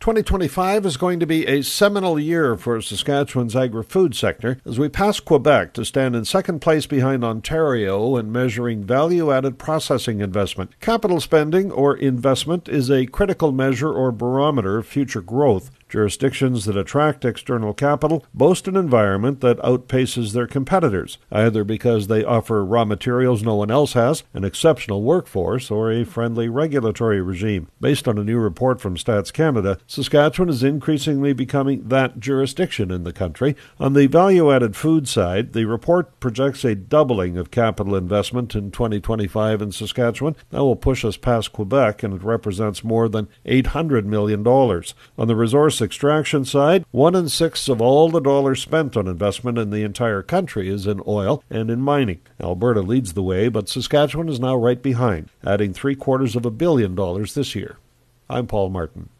2025 is going to be a seminal year for Saskatchewan's agri-food sector as we pass Quebec to stand in second place behind Ontario in measuring value-added processing investment. Capital spending or investment is a critical measure or barometer of future growth. Jurisdictions that attract external capital boast an environment that outpaces their competitors, either because they offer raw materials no one else has, an exceptional workforce, or a friendly regulatory regime. Based on a new report from Stats Canada, Saskatchewan is increasingly becoming that jurisdiction in the country. On the value-added food side, the report projects a doubling of capital investment in 2025 in Saskatchewan. That will push us past Quebec, and it represents more than $800 million. On the resource extraction side, 1 in 6 of all the dollars spent on investment in the entire country is in oil and in mining. Alberta leads the way, but Saskatchewan is now right behind, adding $750 million this year. I'm Paul Martin.